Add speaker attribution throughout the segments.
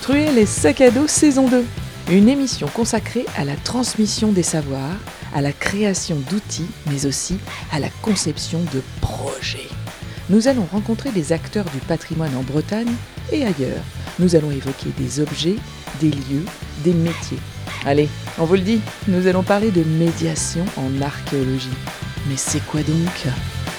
Speaker 1: Truelle et sac à dos saison 2, une émission consacrée à la transmission des savoirs, à la création d'outils, mais aussi à la conception de projets. Nous allons rencontrer des acteurs du patrimoine en Bretagne et ailleurs. Nous allons évoquer des objets, des lieux, des métiers. Allez, on vous le dit, nous allons parler de médiation en archéologie. Mais c'est quoi donc ?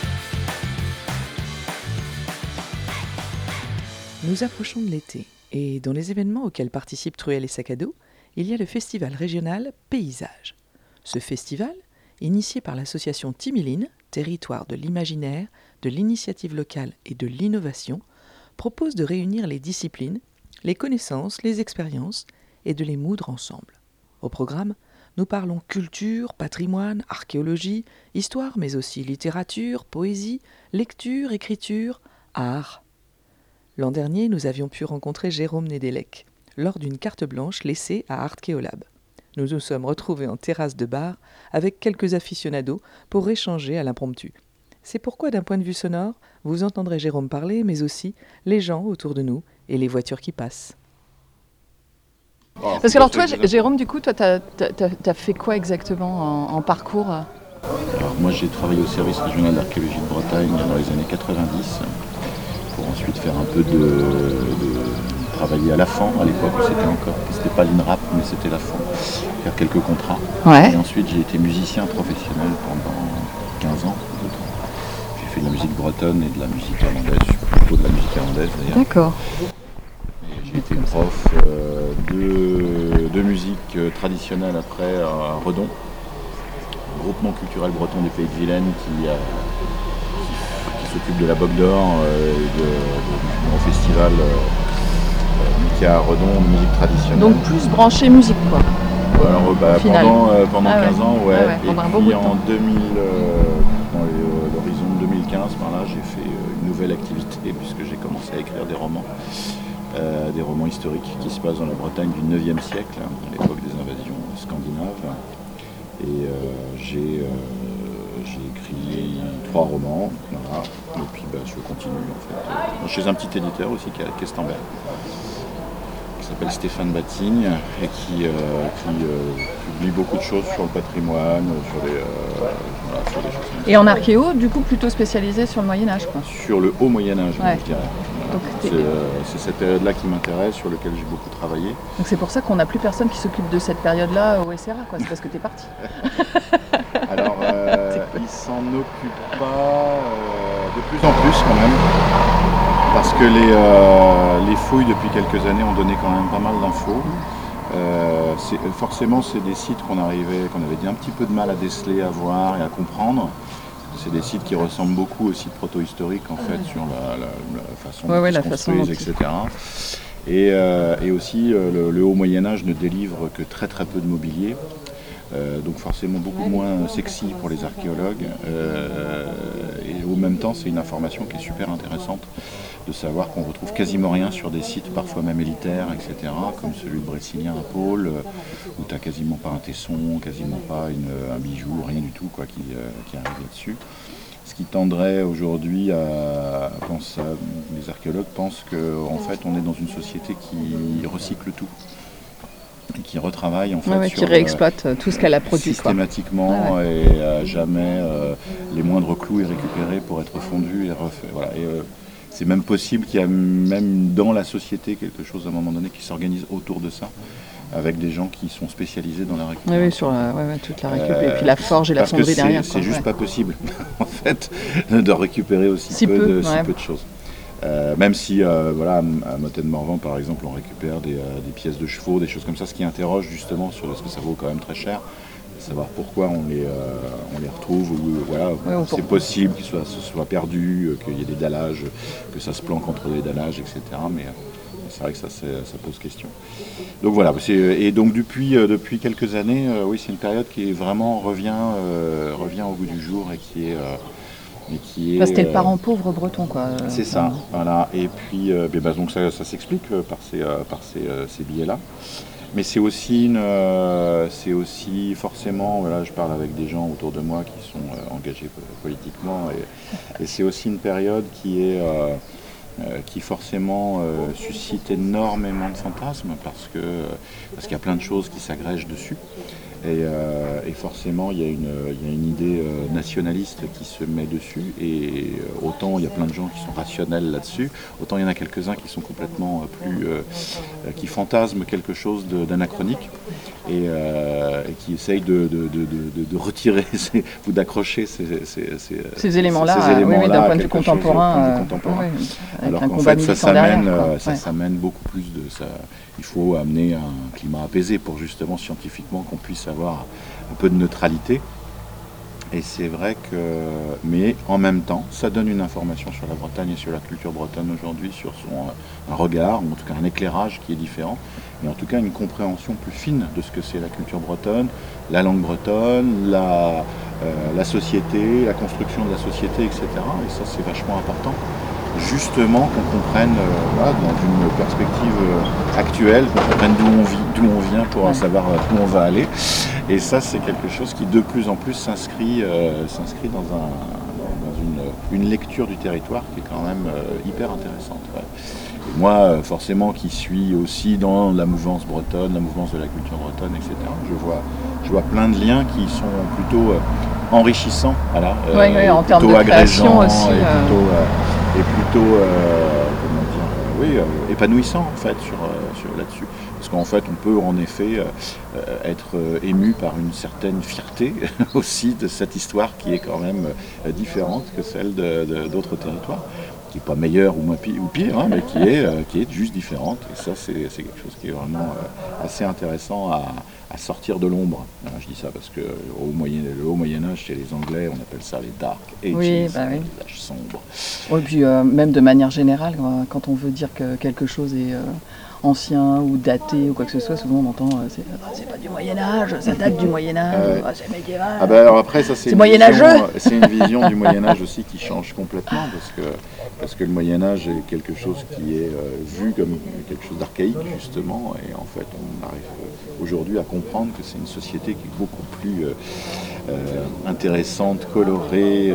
Speaker 1: Nous approchons de l'été, et dans les événements auxquels participent Truelle et sac à dos, il y a le festival régional Paysage. Ce festival, initié par l'association Timiline, territoire de l'imaginaire, de l'initiative locale et de l'innovation, propose de réunir les disciplines, les connaissances, les expériences et de les moudre ensemble. Au programme, nous parlons culture, patrimoine, archéologie, histoire, mais aussi littérature, poésie, lecture, écriture, art. L'an dernier, nous avions pu rencontrer Jérôme Nedelec lors d'une carte blanche laissée à Archéolab. Nous nous sommes retrouvés en terrasse de bar avec quelques aficionados pour échanger à l'impromptu. C'est pourquoi, d'un point de vue sonore, vous entendrez Jérôme parler, mais aussi les gens autour de nous et les voitures qui passent. Parce que alors toi, Jérôme, du coup, toi, t'as fait quoi exactement en parcours ?
Speaker 2: Alors moi, j'ai travaillé au service régional d'archéologie de Bretagne dans les années 90, pour ensuite faire un peu de travailler à l'AFAN à l'époque où c'était pas l'INRAP, mais c'était l'AFAN, faire quelques contrats.
Speaker 1: Ouais.
Speaker 2: Et ensuite, j'ai été musicien professionnel pendant 15 ans. J'ai fait de la musique bretonne et de la musique irlandaise, plutôt de la musique irlandaise d'ailleurs.
Speaker 1: D'accord.
Speaker 2: J'ai été prof de musique traditionnelle après à Redon, groupement culturel breton des Pays de Vilaine qui s'occupe de la Bogue d'Or et du festival qui est à Redon de musique traditionnelle.
Speaker 1: Donc plus branché musique quoi.
Speaker 2: Alors pendant 15 ans, ouais. Et puis en 2000, dans l'horizon de 2015, par là, j'ai fait une nouvelle activité puisque j'ai commencé à écrire des romans historiques qui se passent dans la Bretagne du 9e siècle, à l'époque des invasions scandinaves. Et j'ai écrit 3 romans, voilà. Et puis je continue en fait. Chez un petit éditeur aussi qui est à Questemberg, qui s'appelle Stéphane Batigne et qui publie beaucoup de choses sur le patrimoine, sur des choses comme ça.
Speaker 1: Et en archéo, du coup plutôt spécialisé sur le Moyen-Âge quoi.
Speaker 2: Sur le haut Moyen-Âge,
Speaker 1: ouais.
Speaker 2: Je dirais.
Speaker 1: Donc,
Speaker 2: c'est cette période-là qui m'intéresse, sur laquelle j'ai beaucoup travaillé.
Speaker 1: Donc c'est pour ça qu'on n'a plus personne qui s'occupe de cette période-là au SRA, quoi. C'est parce que t'es parti.
Speaker 2: Alors, ils s'en occupent pas de plus en plus quand même, parce que les fouilles depuis quelques années ont donné quand même pas mal d'infos. Forcément, c'est des sites qu'on avait dit un petit peu de mal à déceler, à voir et à comprendre. C'est des sites qui ressemblent beaucoup aux sites proto-historiques en fait, sur la façon dont ils se construisent, etc. Et aussi, le haut Moyen-Âge ne délivre que très très peu de mobilier. Donc forcément beaucoup moins sexy pour les archéologues. Et au même temps, c'est une information qui est super intéressante de savoir qu'on retrouve quasiment rien sur des sites parfois même élitaires, etc., comme celui de Brécilien à Pôle, où tu n'as quasiment pas un tesson, quasiment pas un bijou, rien du tout quoi, qui arrive là-dessus. Ce qui tendrait aujourd'hui à penser, les archéologues pensent qu'en fait on est dans une société qui recycle tout. Et qui retravaille en fait
Speaker 1: qui réexploite tout ce qu'elle a produit
Speaker 2: systématiquement et jamais les moindres clous est récupérés pour être fondu et refait. Voilà. Et c'est même possible qu'il y a même dans la société quelque chose à un moment donné qui s'organise autour de ça, avec des gens qui sont spécialisés dans la récupération.
Speaker 1: Oui, sur toute la récup et puis la forge et la fonderie derrière.
Speaker 2: C'est juste pas possible en fait de récupérer aussi peu de choses. Même si à Motte-de-Morvan par exemple on récupère des pièces de chevaux, des choses comme ça, ce qui interroge justement sur ce que ça vaut quand même très cher, savoir pourquoi on les retrouve, ou c'est possible qu'ils soient perdus, qu'il y ait des dallages, que ça se planque entre les dallages, etc. Mais c'est vrai que ça pose question. Donc voilà, et donc depuis quelques années, c'est une période qui vraiment revient au goût du jour et qui est
Speaker 1: c'était le parent pauvre breton quoi.
Speaker 2: C'est ça, voilà. Et puis donc ça s'explique par ces billets-là. Mais c'est aussi forcément, je parle avec des gens autour de moi qui sont engagés politiquement, et c'est aussi une période qui est qui forcément suscite énormément de fantasmes parce qu'il y a plein de choses qui s'agrègent dessus. Et forcément, il y a une idée nationaliste qui se met dessus. Et autant il y a plein de gens qui sont rationnels là-dessus, autant il y en a quelques-uns qui sont complètement qui fantasment quelque chose d'anachronique et qui essayent de retirer ou d'accrocher ces éléments-là
Speaker 1: d'un point de vue contemporain.
Speaker 2: Alors qu'en fait, ça s'amène beaucoup plus de ça. Il faut amener un climat apaisé pour justement scientifiquement qu'on puisse avoir un peu de neutralité. Et c'est vrai que, mais en même temps, ça donne une information sur la Bretagne et sur la culture bretonne aujourd'hui, sur un regard, ou en tout cas un éclairage qui est différent, et en tout cas une compréhension plus fine de ce que c'est la culture bretonne, la langue bretonne, la société, la construction de la société, etc. Et ça, c'est vachement important. Justement qu'on comprenne dans une perspective actuelle, qu'on comprenne d'où on vient pour savoir où on va aller. Et ça, c'est quelque chose qui de plus en plus s'inscrit dans une lecture du territoire qui est quand même hyper intéressante. Et moi, forcément, qui suis aussi dans la mouvance bretonne, la mouvance de la culture bretonne, etc., je vois plein de liens qui sont plutôt enrichissants,
Speaker 1: en termes de création aussi.
Speaker 2: Et plutôt épanouissant en fait sur là-dessus. Parce qu'en fait on peut en effet être ému par une certaine fierté aussi de cette histoire qui est quand même différente que celle d'autres territoires, qui n'est pas meilleure ou pire, mais qui est juste différente. Et ça c'est quelque chose qui est vraiment assez intéressant à sortir de l'ombre. Je dis ça parce que le haut Moyen-Âge, chez les Anglais, on appelle ça les Dark Ages, les âges sombres.
Speaker 1: Et puis même de manière générale, quand on veut dire que quelque chose est ancien ou daté ou quoi que ce soit, souvent on entend c'est pas du Moyen-Âge, ça date du Moyen-Âge, c'est médiéval.
Speaker 2: Alors après, ça c'est une vision du Moyen-Âge aussi qui change complètement parce que le Moyen-Âge est quelque chose qui est vu comme quelque chose d'archaïque justement, et en fait on arrive aujourd'hui à comprendre que c'est une société qui est beaucoup plus intéressante, colorée,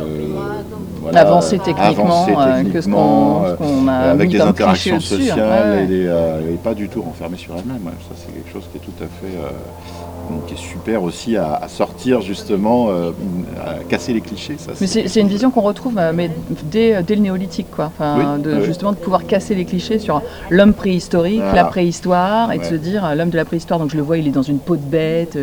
Speaker 1: avancée techniquement que ce qu'on a
Speaker 2: avec
Speaker 1: mis
Speaker 2: des
Speaker 1: comme
Speaker 2: interactions
Speaker 1: dessus,
Speaker 2: sociales et pas du tout renfermée sur elle-même. Ça c'est quelque chose qui est tout à fait qui est super aussi à sortir justement, à casser les clichés. Ça,
Speaker 1: mais c'est une vision qu'on retrouve mais dès le néolithique, quoi. Justement de pouvoir casser les clichés sur l'homme préhistorique, la préhistoire, et de se dire l'homme de la préhistoire, donc je le vois, il est dans une peau de bête,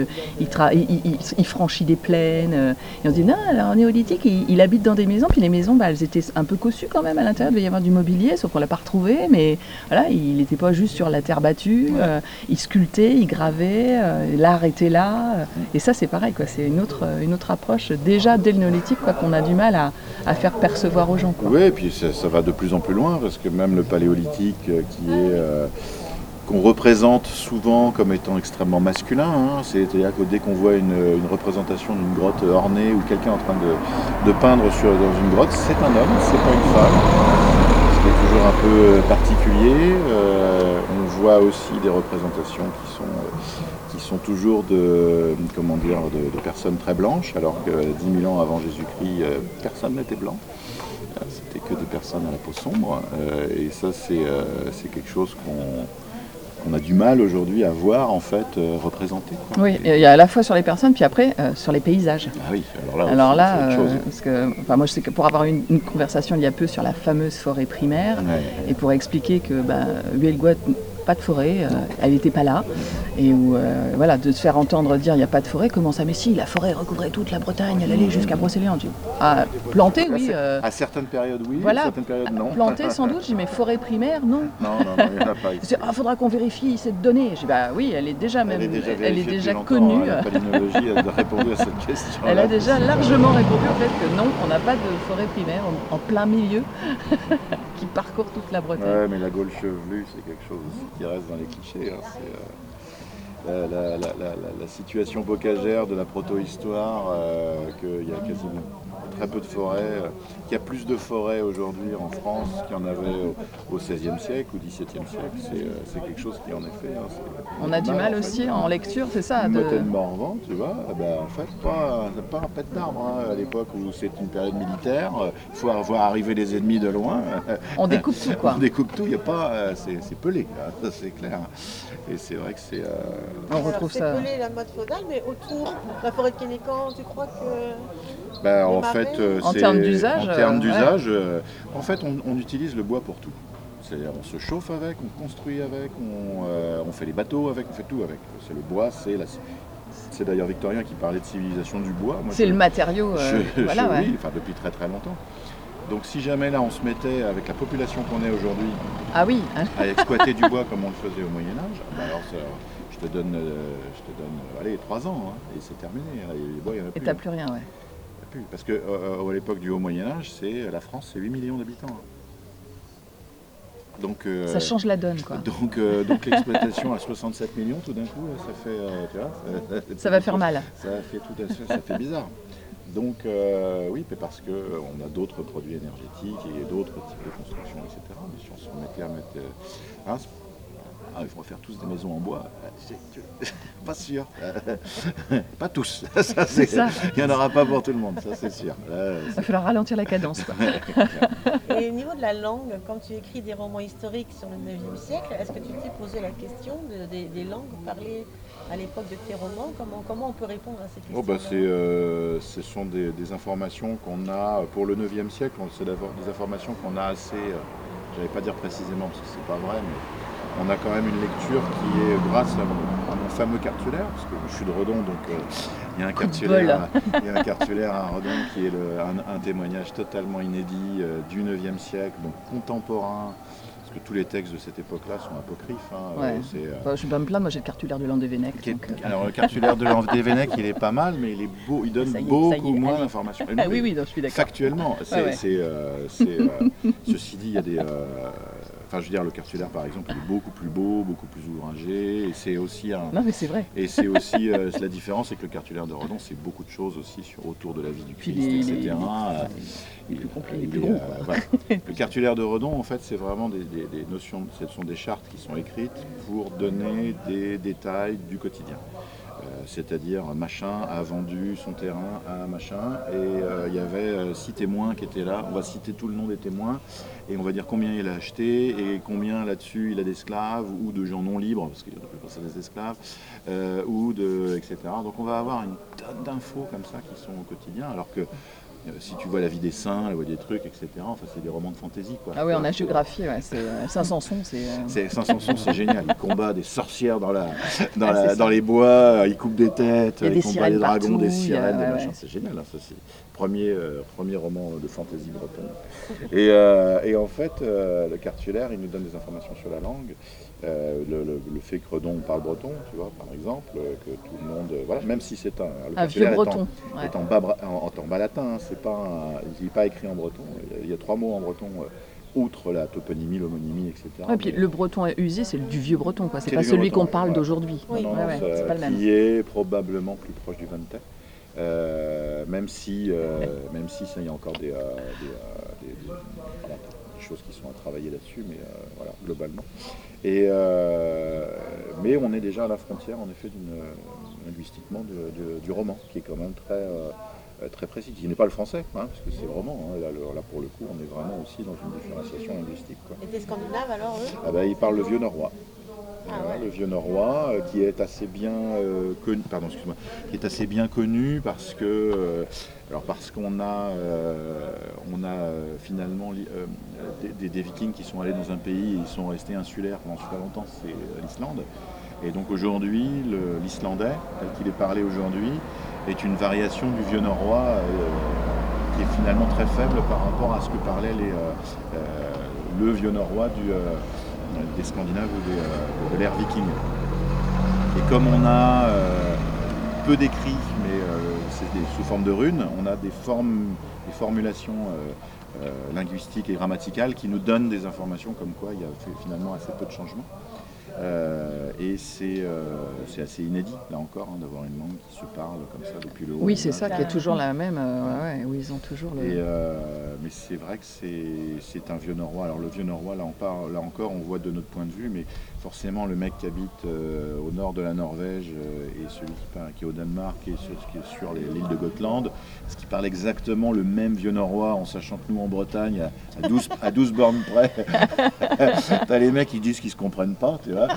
Speaker 1: il franchit des plaines, et on se dit non, alors néolithique, il habite dans des maisons, puis les maisons, elles étaient un peu cossues quand même à l'intérieur, il devait y avoir du mobilier, sauf qu'on l'a pas retrouvé, mais voilà, il n'était pas juste sur la terre battue, il sculptait, il gravait, l'art était là, et ça c'est pareil, quoi. C'est une autre approche déjà dès le néolithique, quoi, qu'on a du mal à faire percevoir aux gens, quoi.
Speaker 2: Oui, et puis ça va de plus en plus loin, parce que même le paléolithique qui est qu'on représente souvent comme étant extrêmement masculin, c'est-à-dire que dès qu'on voit une représentation d'une grotte ornée ou quelqu'un en train de peindre dans une grotte, c'est un homme, c'est pas une femme, ce qui est toujours un peu particulier. On voit aussi des représentations qui sont toujours de personnes très blanches, alors que 10 000 ans avant Jésus-Christ, personne n'était blanc. C'était que des personnes à la peau sombre. Et ça, c'est quelque chose qu'on a du mal aujourd'hui à voir en fait représenté.
Speaker 1: Oui, il y a à la fois sur les personnes, puis après sur les paysages.
Speaker 2: Ah oui, alors là c'est autre chose.
Speaker 1: Parce que, moi je sais que pour avoir une conversation il y a peu sur la fameuse forêt primaire, et pour expliquer que Huelgoat, pas de forêt, elle n'était pas là, et où de se faire entendre dire il n'y a pas de forêt, comment ça, mais si, la forêt recouvrait toute la Bretagne, elle allait jusqu'à Brocéliande. Planter, oui.
Speaker 2: À certaines périodes, oui,
Speaker 1: voilà,
Speaker 2: à certaines périodes, non.
Speaker 1: Planter, sans doute, j'ai dit, mais forêt primaire, non.
Speaker 2: Non, il n'y en a pas ici.
Speaker 1: Il faudra qu'on vérifie cette donnée. J'ai dit, oui, elle est déjà connue.
Speaker 2: La palynologie a répondu à cette question.
Speaker 1: Elle a déjà largement répondu au fait que non, on n'a pas de forêt primaire en plein milieu qui parcourt toute la Bretagne.
Speaker 2: Ouais, mais la Gaule chevelue, c'est quelque chose aussi qui reste dans les clichés. La situation bocagère de la proto-histoire qu'il y a quasiment très peu de forêts, qu'il y a plus de forêts aujourd'hui en France qu'il y en avait au XVIe siècle ou XVIIe siècle. C'est quelque chose qui en effet...
Speaker 1: On a du mal aussi en lecture, c'est ça
Speaker 2: Morvan, tu vois, en fait, pas un pet d'arbre à l'époque où c'est une période militaire, il faut voir arriver les ennemis de loin.
Speaker 1: On découpe tout, quoi.
Speaker 2: On découpe tout, il n'y a pas... c'est pelé, ça c'est clair. Et c'est vrai que c'est...
Speaker 1: On retrouve ça.
Speaker 3: C'est pelé la mode féodale, mais autour, la forêt de Kénécan, tu crois que...
Speaker 2: en fait,
Speaker 1: en termes d'usage,
Speaker 2: en fait, on utilise le bois pour tout. C'est-à-dire, on se chauffe avec, on construit avec, on fait les bateaux avec, on fait tout avec. C'est le bois, c'est d'ailleurs Victorien qui parlait de civilisation du bois.
Speaker 1: C'est le matériau,
Speaker 2: oui, depuis très très longtemps. Donc si jamais là on se mettait avec la population qu'on est aujourd'hui à exploiter du bois comme on le faisait au Moyen-Âge, alors je te donne allez, 3 ans et c'est terminé. Les bois, il n'y en a plus.
Speaker 1: Et t'as plus rien, ouais.
Speaker 2: Plus, parce qu'à l'époque du Haut Moyen-Âge, la France, c'est 8 millions d'habitants. Donc,
Speaker 1: ça change la donne, quoi.
Speaker 2: Donc l'exploitation à 67 millions, tout d'un coup, ça fait, tu vois,
Speaker 1: ça va faire mal.
Speaker 2: Ça fait bizarre. Donc oui, parce qu'on a d'autres produits énergétiques et d'autres types de construction, etc. Mais si on se remettait à mettre... il faut faire tous des maisons en bois, pas sûr. Pas tous, il n'y en aura pas pour tout le monde, ça c'est sûr.
Speaker 1: Il va falloir ralentir la cadence, quoi.
Speaker 3: Et au niveau de la langue, quand tu écris des romans historiques sur le 9e siècle, est-ce que tu t'es posé la question des langues parlées à l'époque de tes romans? Comment on peut répondre à ces questions?
Speaker 2: Ce sont des informations qu'on a pour le 9e siècle, c'est d'abord des informations qu'on a assez, je ne vais pas dire précisément parce que c'est pas vrai, mais on a quand même une lecture qui est grâce à mon fameux cartulaire, parce que je suis de Redon, donc il y a un cartulaire à Redon qui est un témoignage totalement inédit du 9e siècle, donc contemporain, parce que tous les textes de cette époque-là sont apocryphes.
Speaker 1: Je suis pas me plaindre, moi j'ai le cartulaire de Landévennec.
Speaker 2: Alors le cartulaire de Landévennec, il est pas mal, mais il est beau, il donne beaucoup moins d'informations.
Speaker 1: Oui, je suis d'accord.
Speaker 2: Factuellement, ceci dit, il y a des... je veux dire, le cartulaire, par exemple, il est beaucoup plus beau, beaucoup plus ouvragé, et c'est aussi
Speaker 1: Non, mais c'est vrai.
Speaker 2: Et c'est aussi la différence, c'est que le cartulaire de Redon, c'est beaucoup de choses aussi autour de la vie du Christ, etc.
Speaker 1: Il est plus complet, il est plus gros.
Speaker 2: Voilà. Le cartulaire de Redon, en fait, c'est vraiment des notions, ce sont des chartes qui sont écrites pour donner des détails du quotidien. C'est-à-dire machin a vendu son terrain à machin et il y avait 6 témoins qui étaient là, on va citer tout le nom des témoins et on va dire combien il a acheté et combien là-dessus il a d'esclaves ou de gens non libres, parce qu'il y a plus pas ça des esclaves, etc. Donc on va avoir une tonne d'infos comme ça qui sont au quotidien, alors que si tu vois la vie des saints, la vie des trucs, etc., c'est des romans de fantaisie, quoi.
Speaker 1: Ah oui, en hagiographie, Saint-Sanson,
Speaker 2: Saint-Sanson, c'est génial. Il combat des sorcières dans les bois, il coupe des têtes, il combat des dragons, des sirènes, des machins. C'est génial, ça c'est le premier roman de fantaisie bretonne. Et en fait, le cartulaire, il nous donne des informations sur la langue. Le fait que Redon parle breton, tu vois, par exemple, que tout le monde, même si c'est
Speaker 1: un vieux breton,
Speaker 2: est en bas latin, il n'est pas écrit en breton. Il y a 3 mots en breton, outre la toponymie, l'homonymie, etc.
Speaker 1: Et puis le breton usé, c'est du vieux breton, quoi. C'est pas celui qu'on parle d'aujourd'hui.
Speaker 3: Oui.
Speaker 1: C'est pas le même.
Speaker 2: Qui est probablement plus proche du Ventais. Même si il y a encore des choses qui sont à travailler là-dessus, mais globalement. Mais on est déjà à la frontière, en effet, linguistiquement du roman, qui est quand même très précis, qui n'est pas le français, parce que c'est le roman. Là, pour le coup, on est vraiment aussi dans une différenciation linguistique, quoi.
Speaker 3: Et t'es scandinave alors, eux?
Speaker 2: Ils parlent le vieux norrois. Le vieux norrois, qui est assez bien connu. Qui est assez bien connu parce qu'on a finalement des Vikings qui sont allés dans un pays et ils sont restés insulaires pendant super longtemps, c'est l'Islande. Et donc aujourd'hui, l'islandais, tel qu'il est parlé aujourd'hui, est une variation du vieux norrois qui est finalement très faible par rapport à ce que parlait le vieux norrois des Scandinaves ou de l'ère viking. Et comme on a peu d'écrits, mais c'est sous forme de runes, on a des formulations linguistiques et grammaticales qui nous donnent des informations comme quoi il y a finalement assez peu de changements. Et c'est assez inédit, là encore, d'avoir une langue qui se parle comme ça depuis le haut.
Speaker 1: Oui, c'est ça, qui est toujours la même, où ils ont toujours le...
Speaker 2: mais c'est vrai que c'est un vieux norrois. Alors le vieux norrois, là encore, on voit de notre point de vue, mais forcément le mec qui habite au nord de la Norvège et celui qui est au Danemark et qui est sur l'île de Gotland, est-ce qu'il parle exactement le même vieux norrois, en sachant que nous en Bretagne, à 12 bornes près, t'as les mecs qui disent qu'ils se comprennent pas, tu vois.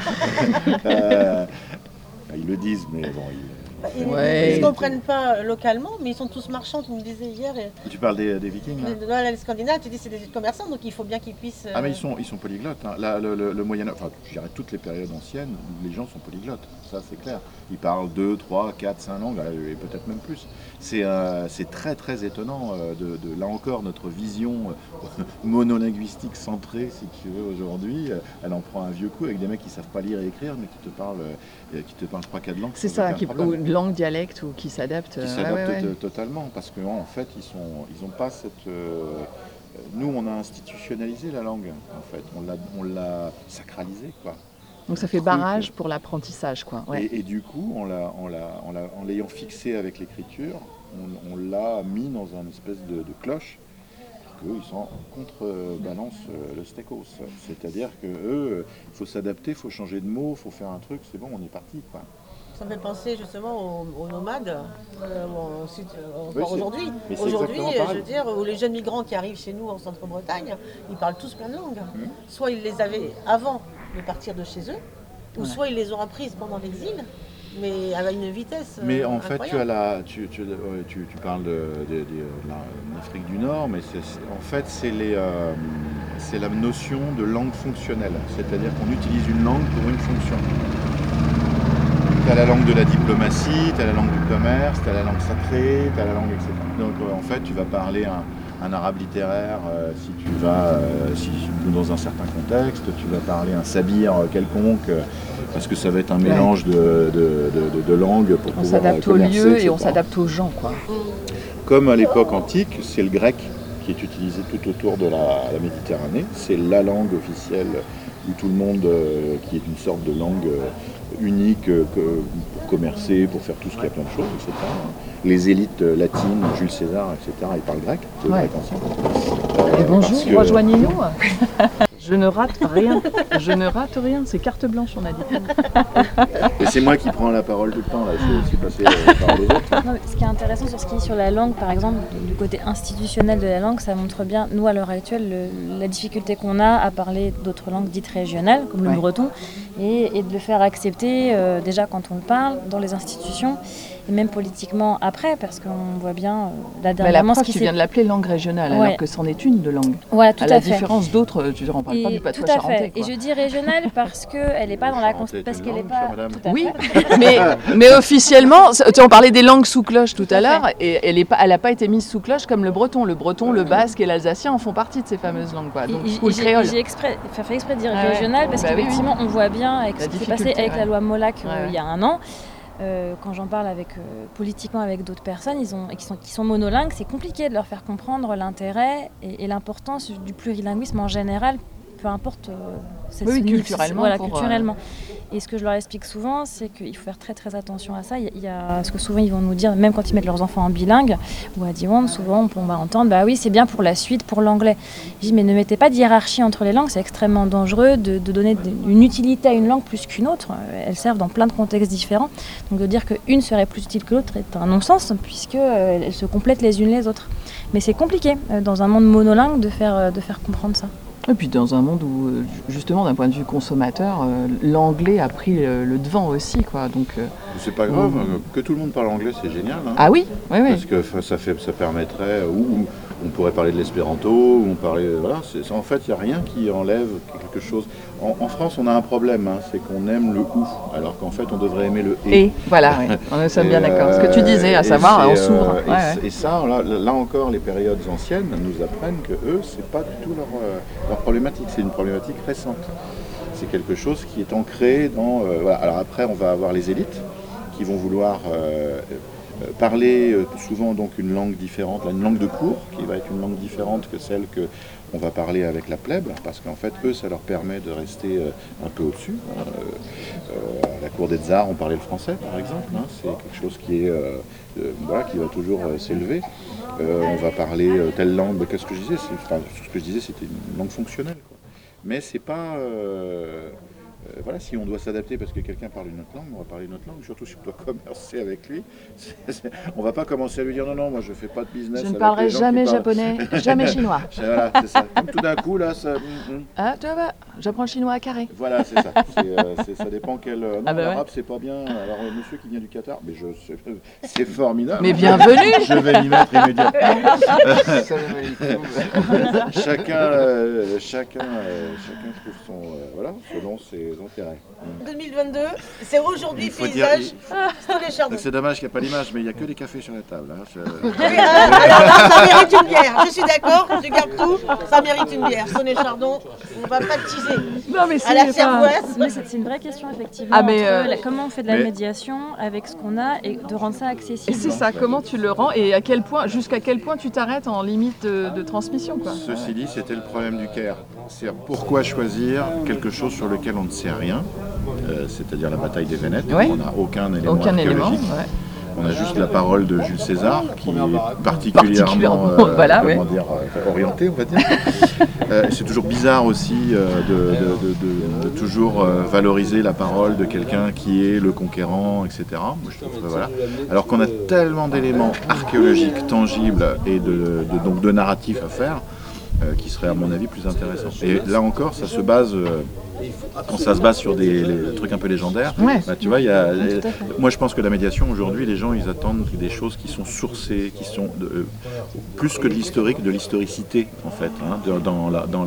Speaker 2: Ils le disent, mais bon...
Speaker 3: Ils ne se comprennent pas localement, mais ils sont tous marchands, tu me disais hier.
Speaker 2: Tu parles des Vikings
Speaker 3: là. Les Scandinaves, tu dis c'est des commerçants, donc il faut bien qu'ils puissent...
Speaker 2: Ah mais ils sont polyglottes. Hein. Là, le Moyen-Âge, enfin je dirais toutes les périodes anciennes, les gens sont polyglottes, ça c'est clair. Ils parlent 2, 3, 4, 5 langues, et peut-être même plus. C'est très très étonnant, là encore, notre vision monolinguistique centrée, si tu veux, aujourd'hui, elle en prend un vieux coup avec des mecs qui savent pas lire et écrire, mais qui te parlent 3-4 langues.
Speaker 1: C'est ça, ou une langue dialecte ou qui s'adapte.
Speaker 2: Qui s'adapte totalement, parce qu'en fait, ils ont pas cette... nous, on a institutionnalisé la langue, en fait. On l'a sacralisée, quoi.
Speaker 1: Donc ça fait barrage pour l'apprentissage, quoi. Ouais.
Speaker 2: Et du coup, en l'ayant fixé avec l'écriture, on l'a mis dans une espèce de cloche, qu'eux, ils sont contrebalance le stécos. C'est-à-dire qu'eux, il faut s'adapter, il faut changer de mots, il faut faire un truc, c'est bon, on est parti, quoi.
Speaker 3: Ça me fait penser justement aux nomades, encore aujourd'hui.
Speaker 2: Aujourd'hui,
Speaker 3: je veux dire, où les jeunes migrants qui arrivent chez nous en Centre-Bretagne, ils parlent tous plein de langues. Soit ils les avaient avant de partir de chez eux, ou soit ils les ont apprises pendant l'exil, mais à une vitesse
Speaker 2: Mais en fait,
Speaker 3: incroyable.
Speaker 2: tu parles de l'Afrique du Nord, mais en fait, c'est la notion de langue fonctionnelle. C'est-à-dire qu'on utilise une langue pour une fonction. Tu as la langue de la diplomatie, tu as la langue du commerce, tu as la langue sacrée, tu as la langue, etc. Donc en fait, tu vas parler un arabe littéraire si dans un certain contexte, tu vas parler un sabir quelconque, parce que ça va être un mélange de langues pour pouvoir
Speaker 1: s'adapte au lieu, etc. Et on s'adapte aux gens, quoi.
Speaker 2: Comme à l'époque antique, c'est le grec qui est utilisé tout autour de la Méditerranée. C'est la langue officielle où tout le monde, qui est une sorte de langue unique pour commercer, pour faire tout ce qu'il y a plein de choses, etc. Les élites latines, Jules César, etc., ils parlent grec, le grec ancien.
Speaker 1: Et bonjour, rejoignez-nous. Je ne rate rien, c'est carte blanche, on a dit.
Speaker 2: Et c'est moi qui prends la parole tout le temps, là, je vais aussi passer la parole aux autres.
Speaker 4: Non, ce qui est intéressant sur la langue, par exemple, du côté institutionnel de la langue, ça montre bien, nous à l'heure actuelle, la difficulté qu'on a à parler d'autres langues dites régionales, comme le breton, et de le faire accepter déjà quand on le parle dans les institutions, et même politiquement après, parce qu'on voit bien
Speaker 1: dernièrement ce qui tu viens de l'appeler langue régionale, alors que c'en est une de langue.
Speaker 4: Voilà, tout à
Speaker 1: la
Speaker 4: fait.
Speaker 1: différence d'autres, tu ne parles pas du patois charentais.
Speaker 4: Et je dis régionale parce qu'elle n'est pas dans la Constitution. Parce qu'elle n'est pas.
Speaker 1: Oui, mais officiellement, on parlait des langues sous cloche tout à l'heure, et elle n'a pas été mise sous cloche comme le breton. Le breton, le basque et l'alsacien en font partie de ces fameuses langues. Quoi. Donc, le créole.
Speaker 4: J'ai fait exprès de dire régionale parce qu'effectivement, on voit bien avec ce qui s'est passé avec la loi Molac il y a un an. Quand j'en parle politiquement avec d'autres personnes qui sont monolingues, c'est compliqué de leur faire comprendre l'intérêt et l'importance du plurilinguisme en général, peu importe
Speaker 1: culturellement.
Speaker 4: Culturellement. Et ce que je leur explique souvent, c'est qu'il faut faire très très attention à ça. Il y a ce que souvent ils vont nous dire, même quand ils mettent leurs enfants en bilingue ou à Diwan, souvent on va entendre bah oui, c'est bien pour la suite, pour l'anglais. Je dis mais ne mettez pas de hiérarchie entre les langues, c'est extrêmement dangereux de donner une utilité à une langue plus qu'une autre. Elles servent dans plein de contextes différents. Donc de dire qu'une serait plus utile que l'autre est un non-sens puisqu'elles se complètent les unes les autres. Mais c'est compliqué dans un monde monolingue de faire comprendre ça.
Speaker 1: Et puis dans un monde où, justement, d'un point de vue consommateur, l'anglais a pris le devant aussi, quoi. Donc,
Speaker 2: c'est pas grave, que tout le monde parle anglais, c'est génial. Hein.
Speaker 1: Ah oui,
Speaker 2: Parce que ça permettrait, ou on pourrait parler de l'espéranto, ou on parlait, voilà. En fait, il n'y a rien qui enlève quelque chose. En France, on a un problème, c'est qu'on aime le ou, alors qu'en fait, on devrait aimer le et.
Speaker 1: Voilà, oui. On est bien d'accord. Ce que tu disais, à savoir, on s'ouvre.
Speaker 2: Et ça, là encore, les périodes anciennes nous apprennent que eux, c'est pas du tout leur problématique, c'est une problématique récente. C'est quelque chose qui est ancré dans... voilà. Alors après, on va avoir les élites qui vont vouloir parler souvent donc une langue différente, une langue de cour, qui va être une langue différente que celle qu'on va parler avec la plèbe, parce qu'en fait, eux, ça leur permet de rester un peu au-dessus, cour des tsars, on parlait le français, par exemple. Hein. C'est quelque chose qui est qui va toujours s'élever. On va parler telle langue. Qu'est-ce que je disais tout ce que je disais, c'était une langue fonctionnelle, quoi. Mais c'est pas... si on doit s'adapter parce que quelqu'un parle une autre langue, on va parler une autre langue, surtout si on doit commercer avec lui. On va pas commencer à lui dire non, moi je fais pas de business.
Speaker 1: Je ne parlerai jamais japonais, jamais chinois.
Speaker 2: Voilà, c'est ça. Comme tout d'un coup, là, ça...
Speaker 1: Ah, tu vois, j'apprends le chinois à carré.
Speaker 2: Voilà, c'est ça. Ça dépend quel... Non, l'arabe, c'est pas bien. Alors, monsieur qui vient du Qatar, mais c'est formidable.
Speaker 1: Mais bienvenue.
Speaker 2: Je vais m'y mettre immédiatement. Chacun trouve son... selon ses intérêts.
Speaker 3: 2022, c'est aujourd'hui paysage.
Speaker 2: C'est dommage qu'il n'y a pas l'image, mais il n'y a que des cafés sur la table. Hein.
Speaker 3: Alors, ça mérite une bière. Je suis d'accord, je garde tout. Ça mérite une bière. Sonnet Chardon, on ne va pas le teaser.
Speaker 4: Non, mais à la cervoise. Mais c'est une vraie question, effectivement. Comment on fait de la médiation avec ce qu'on a et de rendre ça accessible.
Speaker 1: Et c'est ça, comment tu le rends et jusqu'à quel point tu t'arrêtes en limite de transmission, quoi.
Speaker 2: Ceci dit, c'était le problème du Caire. C'est pourquoi choisir quelque chose sur lequel on ne sait rien, c'est-à-dire la bataille des Vénètes.
Speaker 1: Oui.
Speaker 2: On n'a aucun élément archéologique. On a juste la parole de Jules César, qui est particulièrement orienté, on va dire. C'est toujours bizarre aussi de toujours valoriser la parole de quelqu'un qui est le conquérant, etc. Moi, je trouve alors qu'on a tellement d'éléments archéologiques tangibles et donc de narratifs à faire, qui serait à mon avis plus intéressant. Et là encore, ça se base... quand ça se base sur des trucs un peu légendaires, tu vois, moi je pense que la médiation aujourd'hui, les gens ils attendent des choses qui sont sourcées, qui sont plus que de l'historique, de l'historicité en fait, hein, dans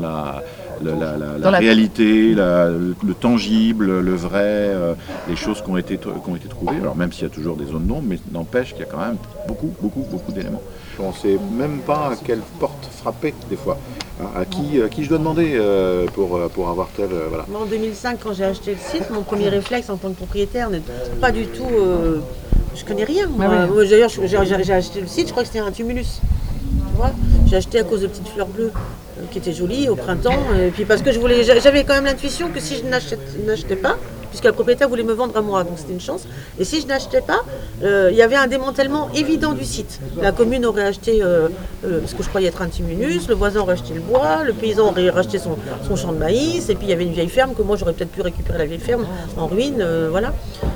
Speaker 2: la réalité, le tangible, le vrai, les choses qui ont été trouvées. Alors même s'il y a toujours des zones d'ombre, mais n'empêche qu'il y a quand même beaucoup d'éléments. On ne sait même pas à quelle porte frapper des fois. À qui je dois demander pour avoir tel...
Speaker 3: Moi, en 2005, quand j'ai acheté le site, mon premier réflexe en tant que propriétaire n'est pas du tout... je connais rien. D'ailleurs, j'ai acheté le site, je crois que c'était un tumulus. Tu vois, j'ai acheté à cause de petites fleurs bleues qui étaient jolies au printemps. Et puis parce que j'avais quand même l'intuition que si je n'achetais pas, puisque le propriétaire voulait me vendre à moi, donc c'était une chance. Et si je n'achetais pas, il y avait un démantèlement évident du site. La commune aurait acheté, parce que je croyais être un tumulus, le voisin aurait acheté le bois, le paysan aurait racheté son champ de maïs, et puis il y avait une vieille ferme que moi j'aurais peut-être pu récupérer la vieille ferme en ruine, voilà.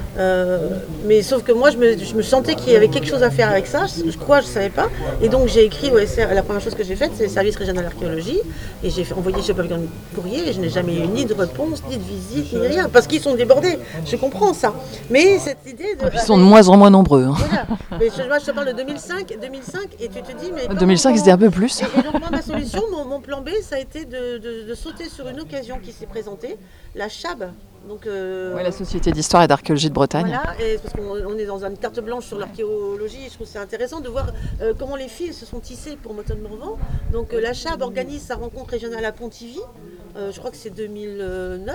Speaker 3: Mais sauf que moi je me sentais qu'il y avait quelque chose à faire avec ça, je ne savais pas. Et donc j'ai écrit la première chose que j'ai faite, c'est le service régional d'archéologie, et j'ai envoyé chez Pavillon de courrier, et je n'ai jamais eu ni de réponse, ni de visite, ni rien, parce qu'ils sont débordés, je comprends ça. Mais cette idée de...
Speaker 1: Ils sont de moins en moins nombreux. Hein.
Speaker 3: Voilà. Mais moi je te parle de 2005 et tu te dis... mais
Speaker 1: 2005 c'était un peu plus.
Speaker 3: Et donc moi ma solution, mon plan B, ça a été de sauter sur une occasion qui s'est présentée, la CHAB. Donc,
Speaker 1: la Société d'Histoire et d'Archéologie de Bretagne.
Speaker 3: Voilà, et parce qu'on est dans une carte blanche sur l'archéologie, je trouve que c'est intéressant de voir comment les fils se sont tissés pour Moton-Morvan. Donc la CHAB organise sa rencontre régionale à Pontivy, je crois que c'est 2009,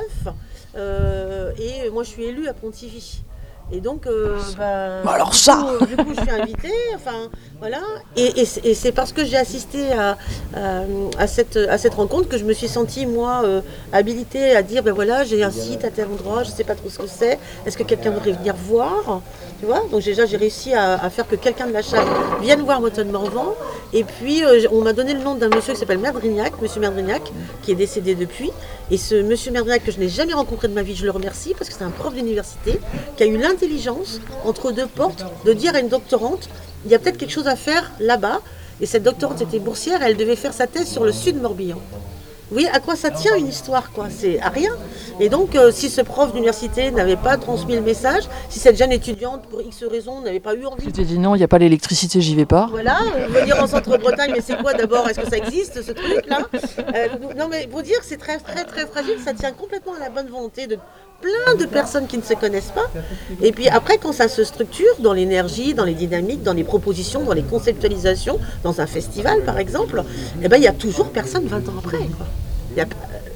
Speaker 3: et moi je suis élue à Pontivy. Et donc,
Speaker 1: alors ça
Speaker 3: du coup, je suis invitée, enfin, voilà. Et c'est parce que j'ai assisté à cette rencontre que je me suis sentie, moi, habilitée à dire, ben voilà, j'ai un site à tel endroit, je ne sais pas trop ce que c'est, est-ce que quelqu'un voudrait venir voir ? Tu vois, donc déjà j'ai réussi à faire que quelqu'un de la CHAB vienne voir Moton-Morvan. Et puis on m'a donné le nom d'un monsieur qui s'appelle Merdrignac, monsieur Merdrignac, qui est décédé depuis. Et ce monsieur Merdrignac que je n'ai jamais rencontré de ma vie, je le remercie parce que c'est un prof d'université qui a eu l'intelligence, entre deux portes, de dire à une doctorante, il y a peut-être quelque chose à faire là-bas. Et cette doctorante était boursière, elle devait faire sa thèse sur le sud Morbihan. Oui, à quoi ça tient une histoire, quoi ? C'est à rien. Et donc, si ce prof d'université n'avait pas transmis le message, si cette jeune étudiante, pour X raisons, n'avait pas eu envie...
Speaker 1: Tu t'es dit non, il n'y a pas l'électricité, j'y vais pas.
Speaker 3: Voilà, venir en centre-Bretagne, mais c'est quoi d'abord ? Est-ce que ça existe, ce truc-là ? Non, mais pour dire que c'est très, très, très fragile, ça tient complètement à la bonne volonté de plein de personnes qui ne se connaissent pas. Et puis après, quand ça se structure dans l'énergie, dans les dynamiques, dans les propositions, dans les conceptualisations, dans un festival, par exemple, eh ben, il y a toujours personne 20 ans après, quoi.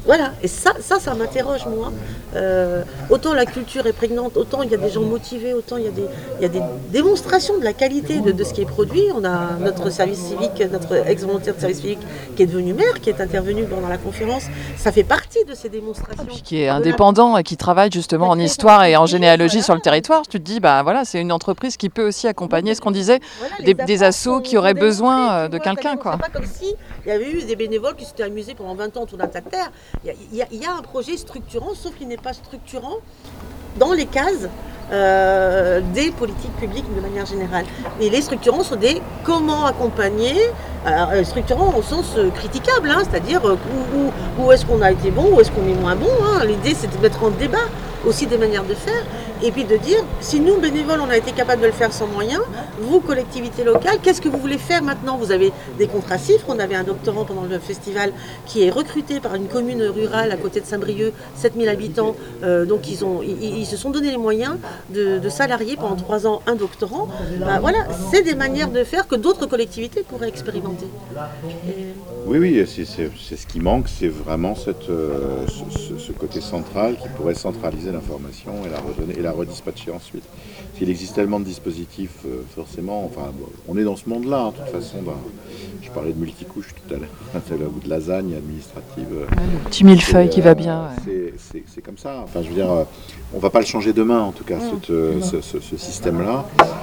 Speaker 3: Voilà, et ça m'interroge, moi. Autant la culture est prégnante, autant il y a des gens motivés, autant il y a des démonstrations de la qualité de ce qui est produit. On a notre service civique, notre ex-volontaire de service civique qui est devenu maire, qui est intervenu pendant la conférence. Ça fait partie de ces démonstrations.
Speaker 1: Et puis qui est indépendant et qui travaille justement en histoire et en généalogie sur le territoire. Tu te dis, c'est une entreprise qui peut aussi accompagner ce qu'on disait, des assos qui auraient besoin de quelqu'un.
Speaker 3: C'est pas comme si il y avait eu des bénévoles qui s'étaient amusés pendant 20 ans autour d'un tas de terre. Il y a un projet structurant, sauf qu'il n'est pas structurant dans les cases des politiques publiques de manière générale. Et les structurants sont des comment accompagner, structurants au sens critiquable, c'est-à-dire où est-ce qu'on a été bon, où est-ce qu'on est moins bon. L'idée, c'est de mettre en débat aussi des manières de faire, et puis de dire, si nous, bénévoles, on a été capables de le faire sans moyens, vous, collectivités locales, qu'est-ce que vous voulez faire maintenant? Vous avez des contrats chiffres, on avait un doctorant pendant le festival qui est recruté par une commune rurale à côté de Saint-Brieuc, 7000 habitants, donc ils se sont donné les moyens de salarier pendant 3 ans un doctorant. Voilà, c'est des manières de faire que d'autres collectivités pourraient expérimenter.
Speaker 2: Oui, c'est ce qui manque, c'est vraiment ce côté central qui pourrait centraliser l'information et la redispatcher ensuite. Il existe tellement de dispositifs, forcément, on est dans ce monde-là, de toute façon. Je parlais de multicouches tout à l'heure, ou de lasagne administrative.
Speaker 1: Le petit millefeuille qui va bien.
Speaker 2: Ouais. C'est comme ça. Je veux dire, on ne va pas le changer demain, en tout cas, ce système-là.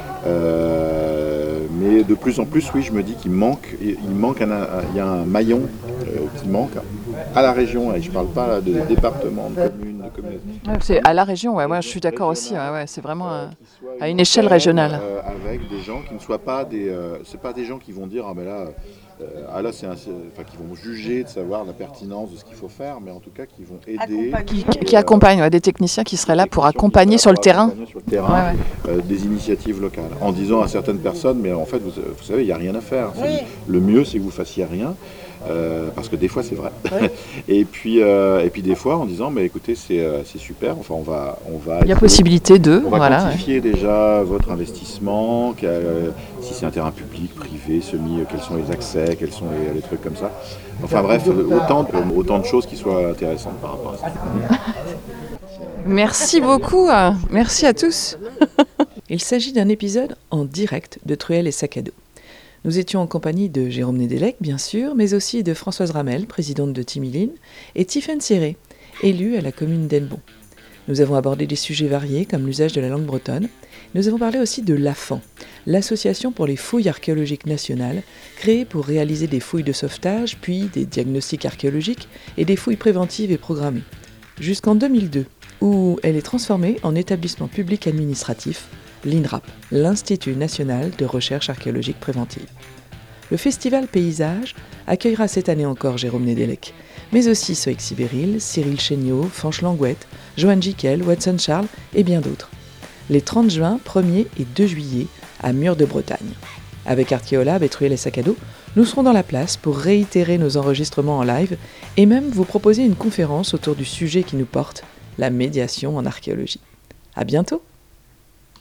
Speaker 2: Mais de plus en plus, oui, je me dis qu'il manque. Il y a un maillon qui manque à la région. Et je ne parle pas de département, de communes, de communautés.
Speaker 1: C'est à la région, moi je suis d'accord aussi. C'est vraiment à une échelle régionale.
Speaker 2: Avec des gens qui ne soient pas c'est pas des gens qui vont dire qui vont juger de savoir la pertinence de ce qu'il faut faire, mais en tout cas qui vont aider,
Speaker 1: qui accompagnent, des techniciens qui seraient là pour accompagner sur le terrain,
Speaker 2: des initiatives locales, en disant à certaines personnes, mais en fait vous savez, il n'y a rien à faire. Le mieux, c'est que vous fassiez rien. Parce que des fois c'est vrai. et puis des fois en disant mais écoutez c'est super, on va
Speaker 1: il y a possibilité de
Speaker 2: quantifier déjà votre investissement, si c'est un terrain public, privé, semi, quels sont les accès, quels sont les trucs comme ça. Bref, autant de choses qui soient intéressantes par rapport à ça.
Speaker 1: Merci beaucoup, merci à tous. Il s'agit d'un épisode en direct de Truelle et Sac à dos. Nous étions en compagnie de Jérôme Nédélec, bien sûr, mais aussi de Françoise Ramel, présidente de Timiline, et Tiffaine Siré, élue à la commune d'Elbon. Nous avons abordé des sujets variés, comme l'usage de la langue bretonne. Nous avons parlé aussi de l'AFAN, l'association pour les fouilles archéologiques nationales, créée pour réaliser des fouilles de sauvetage, puis des diagnostics archéologiques et des fouilles préventives et programmées. Jusqu'en 2002, où elle est transformée en établissement public administratif, l'INRAP, l'Institut national de recherche archéologique préventive. Le festival Paysage accueillera cette année encore Jérôme Nédélec, mais aussi Soïc Sibéril, Cyril Chéniaud, Fanche Langouette, Joanne Jiquel, Watson Charles et bien d'autres. Les 30 juin, 1er et 2 juillet à Mur de Bretagne. Avec Archéolab et Truelle et Sac à dos, nous serons dans la place pour réitérer nos enregistrements en live et même vous proposer une conférence autour du sujet qui nous porte, la médiation en archéologie. À bientôt!